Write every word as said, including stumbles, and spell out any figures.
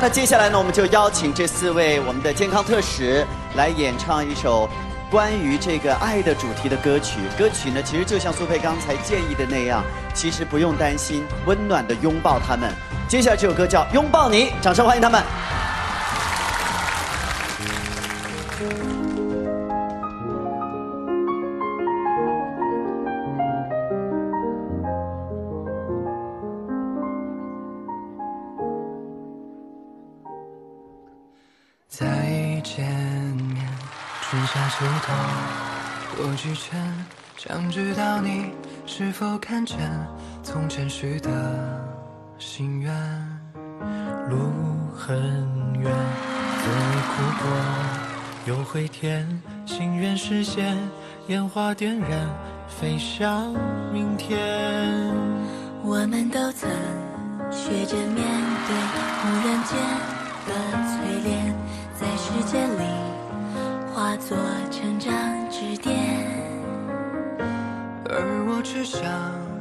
那接下来呢，我们就邀请这四位我们的健康特使来演唱一首关于这个爱的主题的歌曲。歌曲呢，其实就像苏佩刚才建议的那样，其实不用担心，温暖的拥抱他们。接下来这首歌叫《拥抱你》，掌声欢迎他们。 再见面，春夏秋冬多聚晨，想知道你是否看见从前许的心愿。路很远，风里哭过又会甜，心愿实现，烟花点燃，飞向明天。 我们都曾学着面对忽然间的淬炼。 在时间里化作成长支点， 而我只想